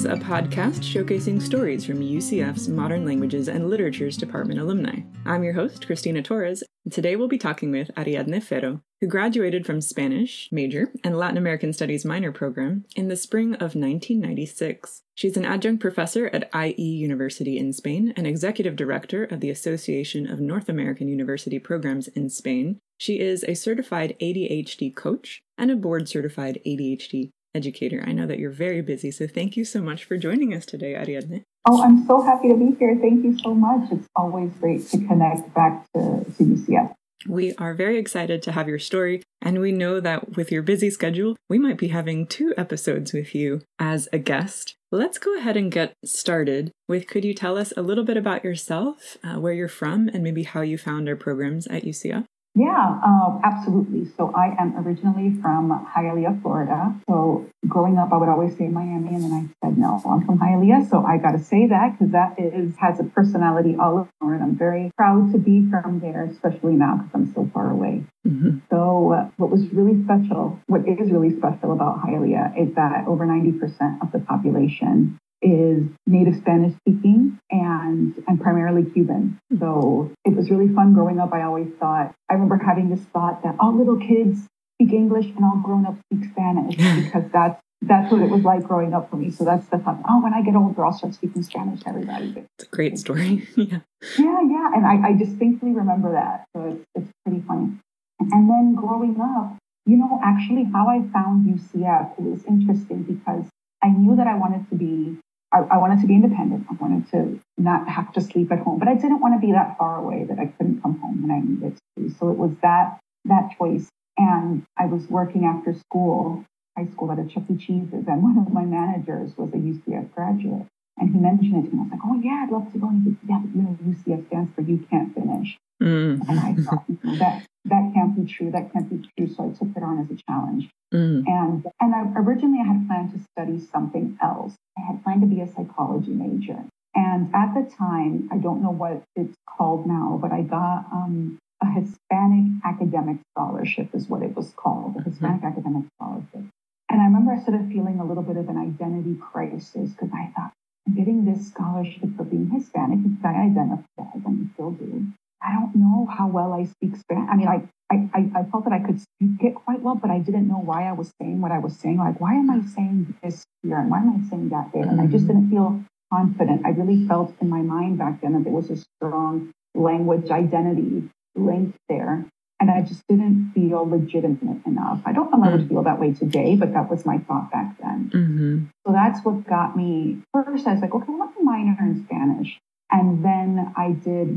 a podcast showcasing stories from UCF's Modern Languages and Literatures Department alumni. I'm your host, Christina Torres, and today we'll be talking with Ariadne Ferro, who graduated from Spanish major and Latin American Studies minor program in the spring of 1996. She's an adjunct professor at IE University in Spain and executive director of the Association of North American University Programs in Spain. She is a certified ADHD coach and a board-certified ADHD educator. I know that you're very busy, so thank you so much for joining us today, Ariadne. Oh, I'm so happy to be here. Thank you so much. It's always great to connect back to UCF. We are very excited to have your story, and we know that with your busy schedule, we might be having 2 episodes with you as a guest. Let's go ahead and get started with, could you tell us a little bit about yourself, where you're from, and maybe how you found our programs at UCF? Yeah, absolutely. So I am originally from Hialeah, Florida. So growing up, I would always say Miami, and then I said, no, I'm from Hialeah. So I got to say that because that has a personality all over, and I'm very proud to be from there, especially now because I'm so far away. Mm-hmm. So what is really special about Hialeah is that over 90% of the population is native Spanish speaking and primarily Cuban. So it was really fun growing up. I remember having this thought that all little kids speak English and all grown-ups speak Spanish because that's what it was like growing up for me. So that's the thought. Oh, when I get older, I'll start speaking Spanish to everybody. It's a great story. Yeah. And I distinctly remember that. So it's pretty funny. And then growing up, actually how I found UCF, it was interesting because I knew that I wanted to be independent. I wanted to not have to sleep at home, but I didn't want to be that far away that I couldn't come home when I needed to. So it was that choice. And I was working after high school at a Chuck E. Cheese's, and one of my managers was a UCF graduate. And he mentioned it to me. I was like, oh yeah, I'd love to go. And he said, yeah, but UCF stands for You Can't Finish. And I thought, that can't be true. That can't be true. So I took it on as a challenge. And originally I had planned to study something else. I had planned to be a psychology major. And at the time, I don't know what it's called now, but I got a Hispanic academic scholarship is what it was called, a Hispanic academic scholarship. And I remember I started feeling a little bit of an identity crisis because I thought, I'm getting this scholarship for being Hispanic because I identify as, and I still do. I don't know how well I speak Spanish. I mean, I felt that I could speak it quite well, but I didn't know why I was saying what I was saying. Like, why am I saying this here? And why am I saying that there? And I just didn't feel confident. I really felt in my mind back then that there was a strong language identity linked there. And I just didn't feel legitimate enough. I don't know if I would feel that way today, but that was my thought back then. Mm-hmm. So that's what got me. First, I was like, okay, well, let me minor in Spanish. And then I did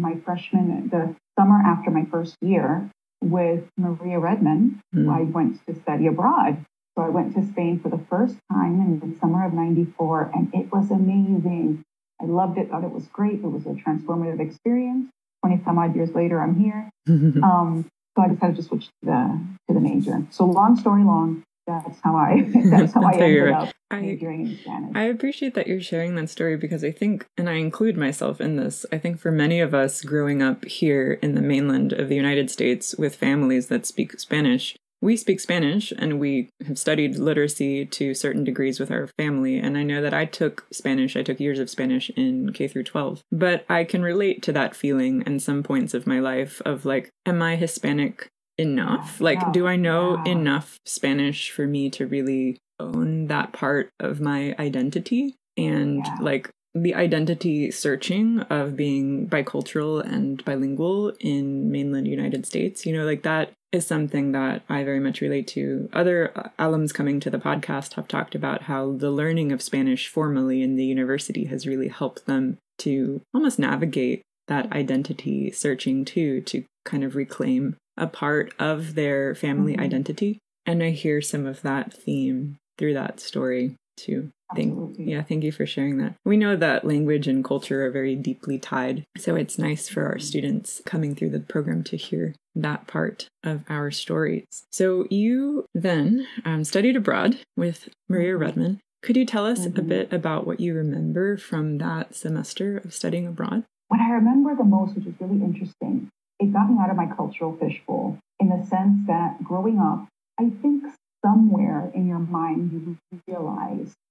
the summer after my first year with Maria Redman. I went to study abroad. So I went to Spain for the first time in the summer of 94, and it was amazing. I loved it, thought it was great. It was a transformative experience. 20 some odd years later, I'm here. So I decided to switch to the major. So long story long, that's how I ended up majoring in Spanish. I appreciate that you're sharing that story because I think, and I include myself in this, I think for many of us growing up here in the mainland of the United States with families that speak Spanish, we speak Spanish and we have studied literacy to certain degrees with our family. And I know that I took years of Spanish in K through 12, but I can relate to that feeling in some points of my life of like, am I Hispanic enough? Do I know enough Spanish for me to really own that part of my identity? And the identity searching of being bicultural and bilingual in mainland United States, that is something that I very much relate to. Other alums coming to the podcast have talked about how the learning of Spanish formally in the university has really helped them to almost navigate that identity searching too, to kind of reclaim a part of their family identity. And I hear some of that theme through that story too. Thank you for sharing that. We know that language and culture are very deeply tied. So it's nice for our students coming through the program to hear that part of our stories. So you then studied abroad with Maria Redman. Could you tell us a bit about what you remember from that semester of studying abroad? What I remember the most, which is really interesting, it got me out of my cultural fishbowl in the sense that growing up, I think somewhere in your mind you realize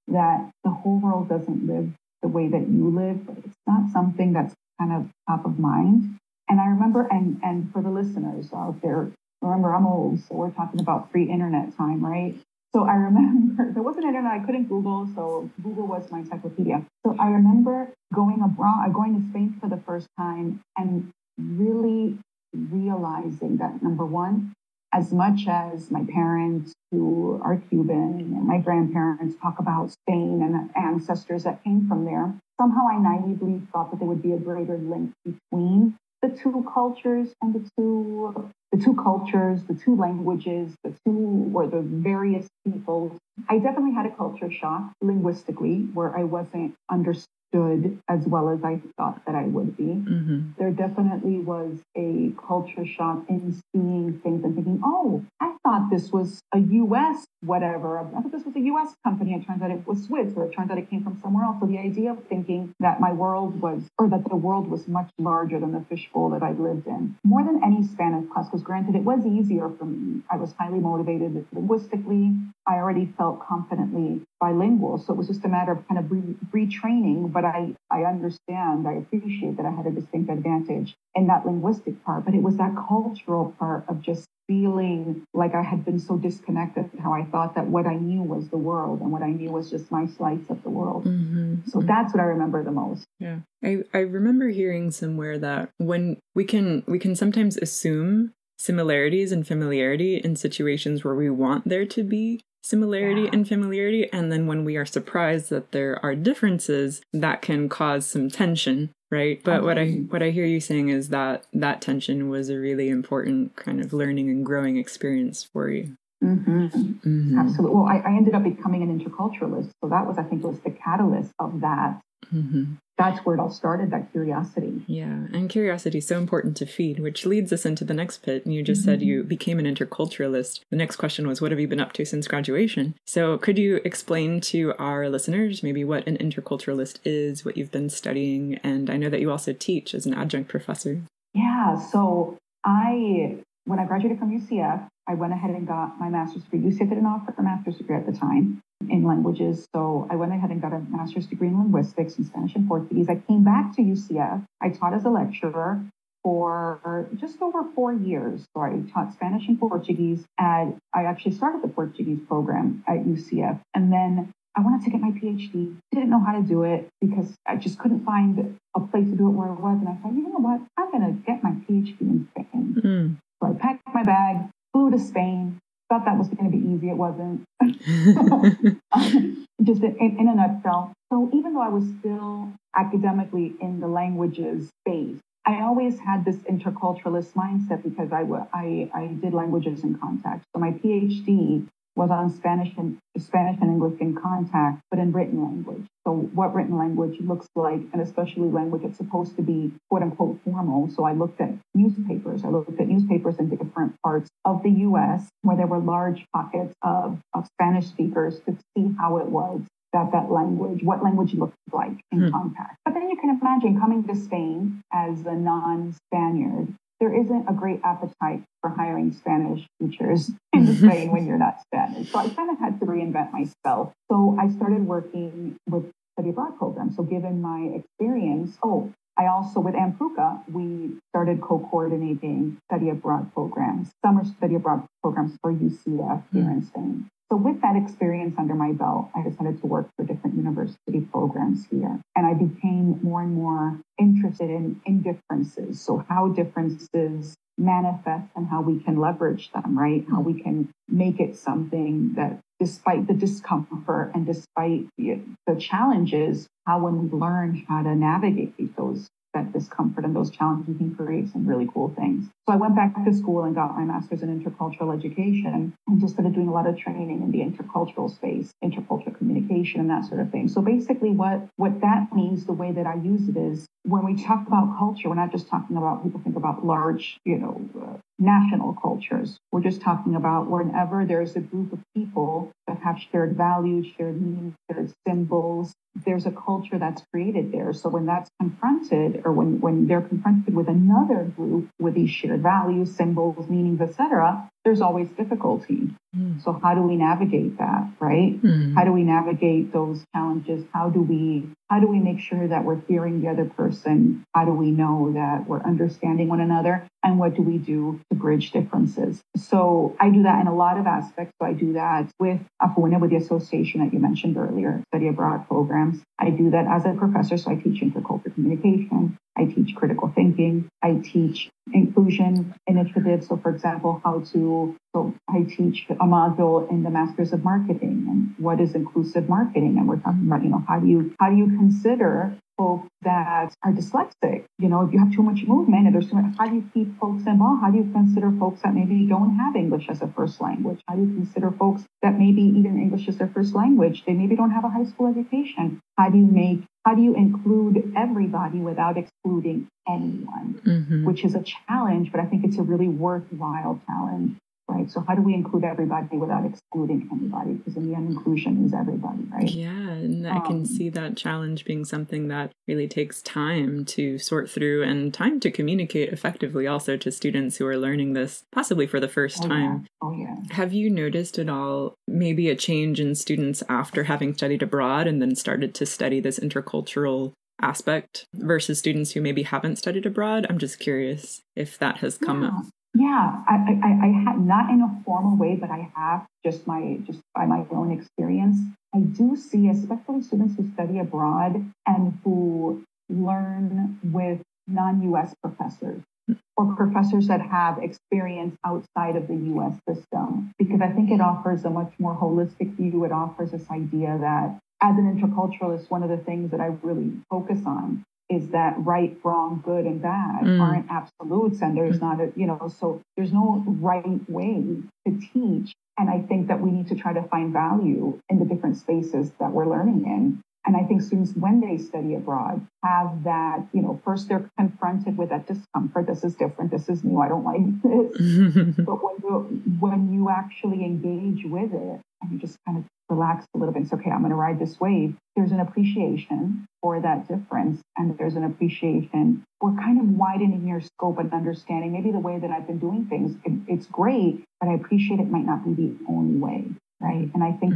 that the whole world doesn't live the way that you live, but it's not something that's kind of top of mind. And I remember, and for the listeners out there, remember I'm old, so we're talking about pre-internet time, right? So I remember there wasn't internet, I couldn't Google, so Google was my encyclopedia. So I remember going abroad, going to Spain for the first time and really realizing that, number one, as much as my parents who are Cuban and my grandparents talk about Spain and ancestors that came from there, somehow I naively thought that there would be a greater link between the two cultures and the two cultures, the two languages, the various peoples. I definitely had a culture shock linguistically where I wasn't understood as well as I thought that I would be. Mm-hmm. There definitely was a culture shock in seeing things and thinking, oh, I thought this was a U.S. whatever. I thought this was a U.S. company. It turns out it was Swiss, or it turns out it came from somewhere else. So the idea of thinking that my world was, or that the world was much larger than the fishbowl that I lived in. More than any Spanish class, because granted, it was easier for me. I was highly motivated linguistically. I already felt confidently bilingual. So it was just a matter of kind of retraining. But I understand, I appreciate that I had a distinct advantage in that linguistic part. But it was that cultural part of just feeling like I had been so disconnected, how I thought that what I knew was the world and what I knew was just my slice of the world. Mm-hmm. So that's what I remember the most. Yeah. I remember hearing somewhere that when we can sometimes assume similarities and familiarity in situations where we want there to be similarity and familiarity, and then when we are surprised that there are differences, that can cause some tension, right? But what I hear you saying is that that tension was a really important kind of learning and growing experience for you. Mm-hmm. Mm-hmm. Absolutely. Well, I ended up becoming an interculturalist, so that was, I think, was the catalyst of that. Mm-hmm. That's where it all started, that curiosity. Yeah, and curiosity is so important to feed, which leads us into the next bit. And you just said you became an interculturalist. The next question was, what have you been up to since graduation? So could you explain to our listeners maybe what an interculturalist is, what you've been studying? And I know that you also teach as an adjunct professor. Yeah, so when I graduated from UCF, I went ahead and got my master's degree. UCF didn't offer a master's degree at the time in languages. So I went ahead and got a master's degree in linguistics in Spanish and Portuguese. I came back to UCF. I taught as a lecturer for just over 4 years. So I taught Spanish and Portuguese, and I actually started the Portuguese program at UCF. And then I wanted to get my PhD. Didn't know how to do it because I just couldn't find a place to do it where it was. And I thought, you know what? I'm going to get my PhD in Spain. Mm. So I packed my bag, flew to Spain. Thought that was going to be easy. It wasn't. Just in a nutshell. So even though I was still academically in the languages space, I always had this interculturalist mindset because I did languages in contact. So my PhD was on Spanish and English in contact, but in written language. So what written language looks like, and especially language that's supposed to be quote unquote formal. So I looked at newspapers. I looked at newspapers in different parts of the U.S. where there were large pockets of Spanish speakers to see how it was that language, what language looked like in contact. But then you can imagine coming to Spain as a non-Spaniard, there isn't a great appetite for hiring Spanish teachers in Spain when you're not Spanish. So I kind of had to reinvent myself. So I started working with study abroad programs. So given my experience, I also, with AMPRUCA, we started co-coordinating study abroad programs, summer study abroad programs for UCF here in Spain. So with that experience under my belt, I decided to work for different university programs here. And I became more and more interested in differences. So how differences manifest and how we can leverage them, right? How we can make it something that despite the discomfort and despite the challenges, how when we learn how to navigate that discomfort and those challenges, we can create some really cool things. So I went back to school and got my master's in intercultural education and just started doing a lot of training in the intercultural space, intercultural communication and that sort of thing. So basically what that means, the way that I use it is when we talk about culture, we're not just talking about, people think about large, national cultures. We're just talking about whenever there's a group of people that have shared values, shared meanings, shared symbols, there's a culture that's created there. So when that's confronted, or when they're confronted with another group with these shared values, symbols, meanings, etc., there's always difficulty. So how do we navigate that, right? How do we navigate those challenges? How do we make sure that we're hearing the other person? How do we know that we're understanding one another? And what do we do to bridge differences? So I do that in a lot of aspects. So I do that with Afuena, with the association that you mentioned earlier, study abroad programs. I do that as a professor. So I teach intercultural communication. I teach critical thinking. I teach inclusion initiatives. So for example, so I teach a module in the Masters of Marketing and what is inclusive marketing. And we're talking about, how do you consider folks that are dyslexic? If you have too much movement and there's too much, how do you keep folks involved? How do you consider folks that maybe don't have English as a first language? How do you consider folks that maybe even English is their first language? They maybe don't have a high school education. How do you include everybody without excluding anyone? Which is a challenge, but I think it's a really worthwhile challenge. Right. So how do we include everybody without excluding anybody? Because in the end, inclusion is everybody, right? Yeah. And I can see that challenge being something that really takes time to sort through and time to communicate effectively also to students who are learning this possibly for the first time. Yeah. Have you noticed at all maybe a change in students after having studied abroad and then started to study this intercultural aspect versus students who maybe haven't studied abroad? I'm just curious if that has come up. Yeah, I had not in a formal way, but I have just by my own experience. I do see, especially students who study abroad and who learn with non-U.S. professors or professors that have experience outside of the U.S. system, because I think it offers a much more holistic view. It offers this idea that as an interculturalist, one of the things that I really focus on is that right, wrong, good, and bad aren't absolutes. And there's not so there's no right way to teach. And I think that we need to try to find value in the different spaces that we're learning in. And I think students, when they study abroad, have that, first they're confronted with that discomfort. This is different. This is new. I don't like this. But when you actually engage with it and you just kind of relax a little bit, it's okay, I'm going to ride this wave. There's an appreciation for that difference. And there's an appreciation for kind of widening your scope and understanding maybe the way that I've been doing things. It's great, but I appreciate it might not be the only way. Right. And I think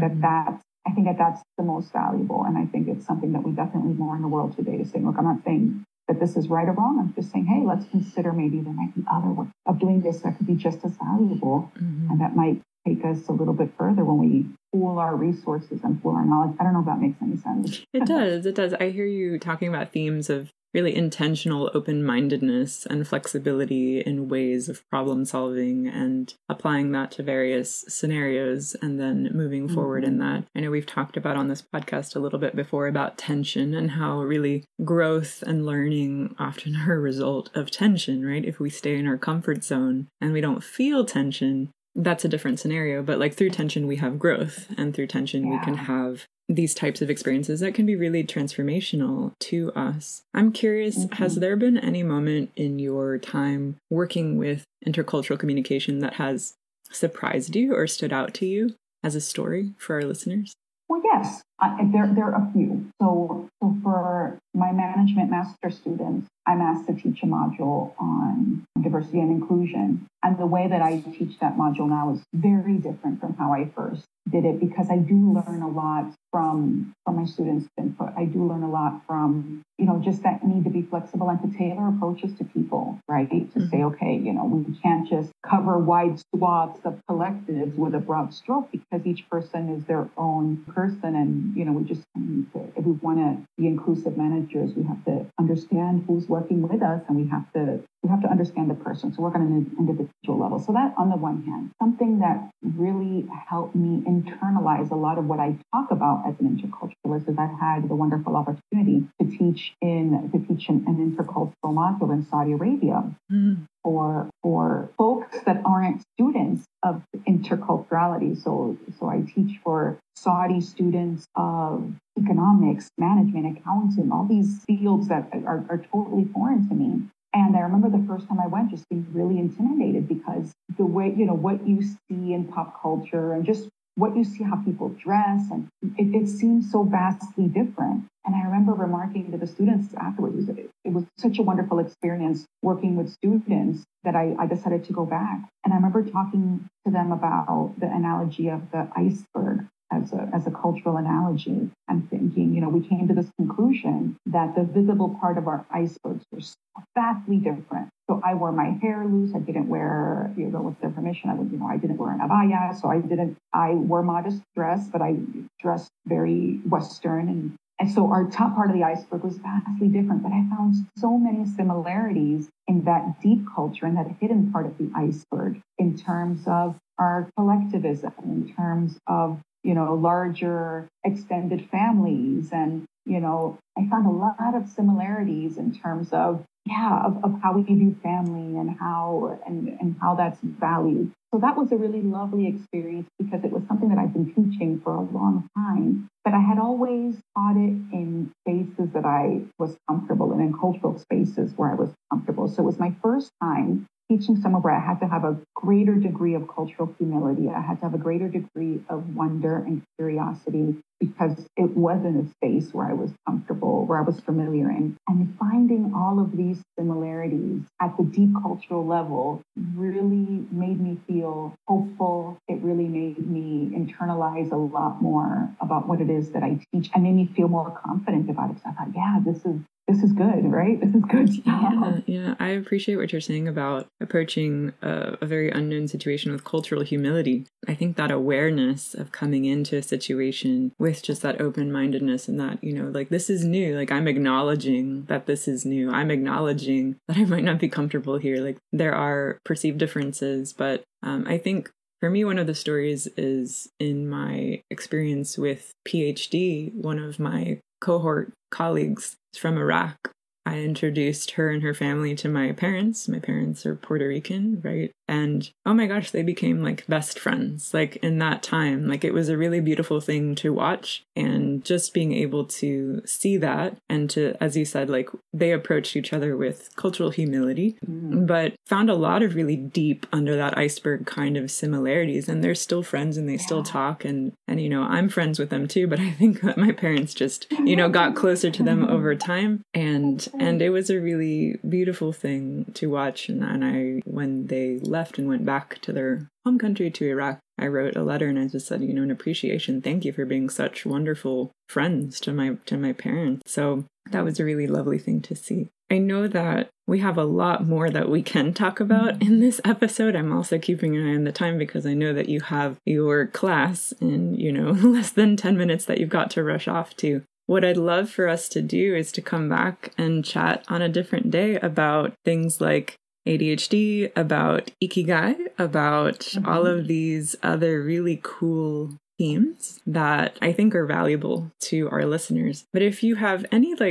that's the most valuable. And I think it's something that we definitely need more in the world today to say, look, I'm not saying that this is right or wrong. I'm just saying, hey, let's consider maybe there might be other ways of doing this that could be just as valuable. And that might take us a little bit further when we pool our resources and pool our knowledge. I don't know if that makes any sense. It does. I hear you talking about themes of really intentional open-mindedness and flexibility in ways of problem solving and applying that to various scenarios and then moving forward in that. I know we've talked about on this podcast a little bit before about tension and how really growth and learning often are a result of tension, right? If we stay in our comfort zone and we don't feel tension, that's a different scenario. But like through tension, we have growth, and through tension, we can have these types of experiences that can be really transformational to us. I'm curious, has there been any moment in your time working with intercultural communication that has surprised you or stood out to you as a story for our listeners? Well, yes, there are a few. So for my management master students, I'm asked to teach a module on diversity and inclusion. And the way that I teach that module now is very different from how I first did it, because I do learn a lot from my students' input. I do learn a lot from, just that need to be flexible and to tailor approaches to people, right? To say, okay, we can't just cover wide swaths of collectives with a broad stroke, because each person is their own person. And, we just need to, if we want to be inclusive managers, we have to understand who's working with us, and we have to understand the person. So work on an individual level. So that, on the one hand, something that really helped me internalize a lot of what I talk about as an interculturalist is I've had the wonderful opportunity to teach an intercultural module in Saudi Arabia for folks that aren't students of interculturality. So I teach for Saudi students of economics, management, accounting, all these fields that are totally foreign to me. And I remember the first time I went just being really intimidated because the way, what you see in pop culture and just what you see, how people dress, and it seems so vastly different. And I remember remarking to the students afterwards, it was such a wonderful experience working with students that I decided to go back. And I remember talking to them about the analogy of the iceberg as a cultural analogy. I'm thinking, we came to this conclusion that the visible part of our icebergs were so vastly different. So I wore my hair loose. I didn't wear, with their permission, I didn't wear an abaya. So I wore modest dress, but I dressed very Western. And so our top part of the iceberg was vastly different, but I found so many similarities in that deep culture and that hidden part of the iceberg in terms of our collectivism, in terms of larger extended families. And, I found a lot of similarities in terms of how we view family and how that's valued. So that was a really lovely experience because it was something that I've been teaching for a long time, but I had always taught it in spaces that I was comfortable in cultural spaces where I was comfortable. So it was my first time teaching somewhere where I had to have a greater degree of cultural humility. I had to have a greater degree of wonder and curiosity because it wasn't a space where I was comfortable, where I was familiar in. And finding all of these similarities at the deep cultural level really made me feel hopeful. It really made me internalize a lot more about what it is that I teach and made me feel more confident about it. So I thought, this is good, right? This is good stuff. Yeah. I appreciate what you're saying about approaching a very unknown situation with cultural humility. I think that awareness of coming into a situation with just that open-mindedness and that, this is new. I'm acknowledging that this is new. I'm acknowledging that I might not be comfortable here. There are perceived differences, but I think for me, one of the stories is in my experience with PhD, one of my cohort colleagues from Iraq. I introduced her and her family to my parents. My parents are Puerto Rican, right? And oh my gosh, they became best friends. In that time, it was a really beautiful thing to watch. And just being able to see that and to, as you said, they approached each other with cultural humility, but found a lot of really deep under that iceberg kind of similarities. And they're still friends and they still talk. And I'm friends with them too, but I think that my parents just, got closer to them over time. And it was a really beautiful thing to watch. And when they left and went back to their home country, to Iraq, I wrote a letter and I just said, an appreciation. Thank you for being such wonderful friends to my parents. So that was a really lovely thing to see. I know that we have a lot more that we can talk about in this episode. I'm also keeping an eye on the time because I know that you have your class in, less than 10 minutes that you've got to rush off to. What I'd love for us to do is to come back and chat on a different day about things like ADHD, about Ikigai, about all of these other really cool themes that I think are valuable to our listeners. But if you have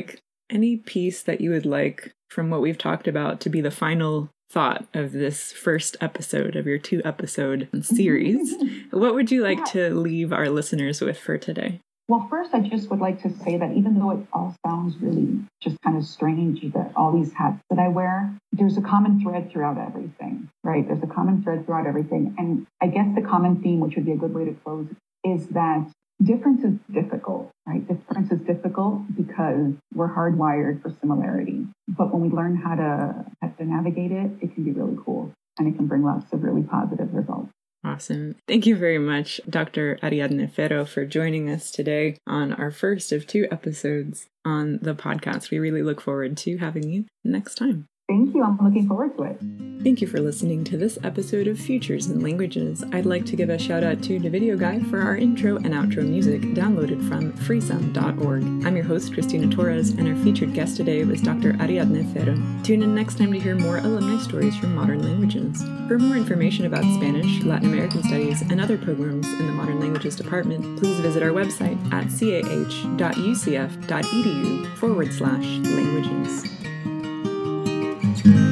any piece that you would like from what we've talked about to be the final thought of this first episode of your 2-episode series, what would you like to leave our listeners with for today? Well, first, I just would like to say that even though it all sounds really just kind of strange, that all these hats that I wear, there's a common thread throughout everything, right? There's a common thread throughout everything. And I guess the common theme, which would be a good way to close, is that difference is difficult, right? Difference is difficult because we're hardwired for similarity. But when we learn how to navigate it, it can be really cool. And it can bring lots of really positive results. Awesome. Thank you very much, Dr. Ariadne Ferro, for joining us today on our first of 2 episodes on the podcast. We really look forward to having you next time. Thank you. I'm looking forward to it. Thank you for listening to this episode of Futures in Languages. I'd like to give a shout out to the video guy for our intro and outro music downloaded from freesound.org. I'm your host, Christina Torres, and our featured guest today was Dr. Ariadne Ferro. Tune in next time to hear more alumni stories from modern languages. For more information about Spanish, Latin American studies, and other programs in the Modern Languages Department, please visit our website at cah.ucf.edu/languages.